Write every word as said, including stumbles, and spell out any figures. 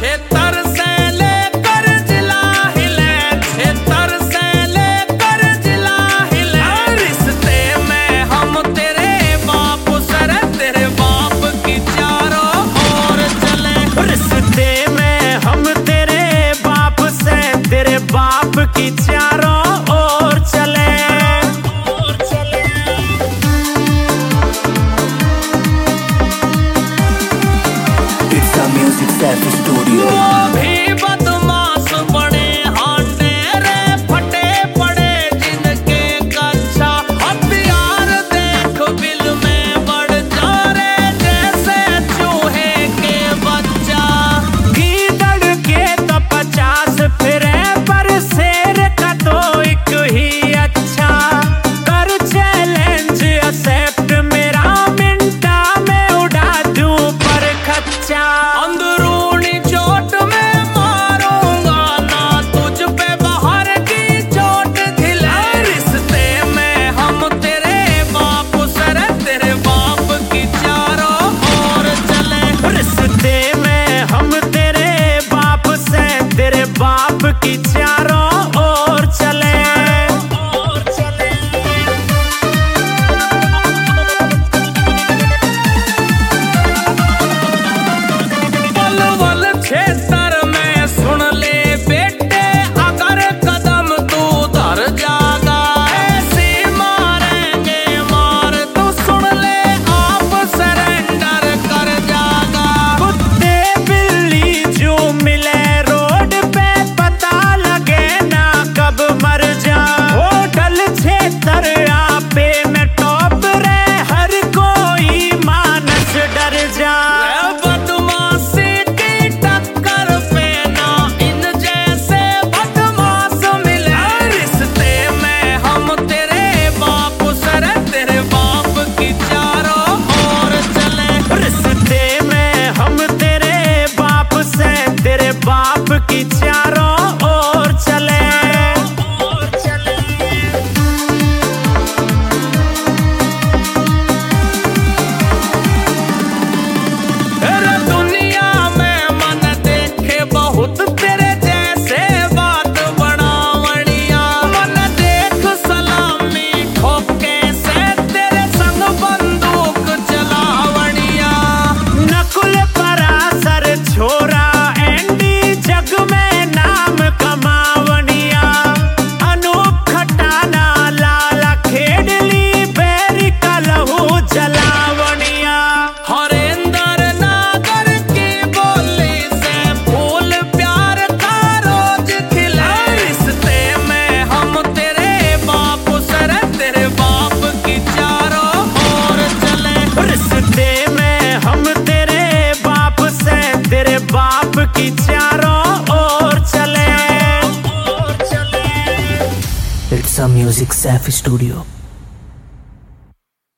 क्षेत्र से लेकर जिला हिले, क्षेत्र से लेकर जिला हिले। रिश्ते में हम तेरे बाप सर, तेरे बाप की चारों ओर चले। रिश्ते में हम तेरे बाप से, तेरे बाप की चारों ओर चले। It's a music self studio. वो भी बदमाश बड़े हांडे रे, फटे पड़े जिनके कच्चा हथियार देख बिल में बढ़ जा रे, जैसे चूहे के बच्चा। गीदड़ के तो पचास फिरे, पर शेर का तो एक ही अच्छा। कर चैलेंज एक्सेप्ट, मेरा मिनटा में उड़ा दूं पर खच्चा। अंदरूनी चोट में मारूंगा ना तुझ पे बाहर की चोट ढिले। रिश्ते में हम तेरे बाप सर, तेरे बाप की चारों ओर चले। रिश्ते में हम तेरे बाप से, तेरे बाप की चारों ओर चले। बलवल क्षेत्र में सुन ले बेटे, अगर कदम तू धर जागा ऐसे मारेंगे मार। तू सुन ले आप सरेंडर कर जागा। कुत्ते बिल्ली जो मिले रोड पे, पता लगे ना कब मर जा। होटल क्षेत्र आपे में टॉप रे, हर कोई मानस डर जा। बदमाशी की टक्कर पे ना इन जैसे बदमाश मिले। रिश्ते में हम तेरे बाप सर, तेरे बाप की चारों ओर चले। रिश्ते में हम तेरे बाप से, तेरे बाप की चारों ओर चले। अरे दुनिया में मन देखे बहुत तेरे जैसे बात बनावड़िया। मन देख सलामी ठोके से तेरे संग बंदूक चलावड़िया। नकुल परासर छोरा एंडी, जग में नाम कमावनिया। अनूप खटाना लाला खेडली, बैरी का लहू जलावनिया। हरेंद्र नागर की बोली से फूल प्यार का रोज खिला। रिश्ते में हम तेरे बाप सर, तेरे बाप की चारों ओर चले। रिश्ते में हम तेरे बाप से, तेरे बाप की चारों ओर चले। It's a music self studio.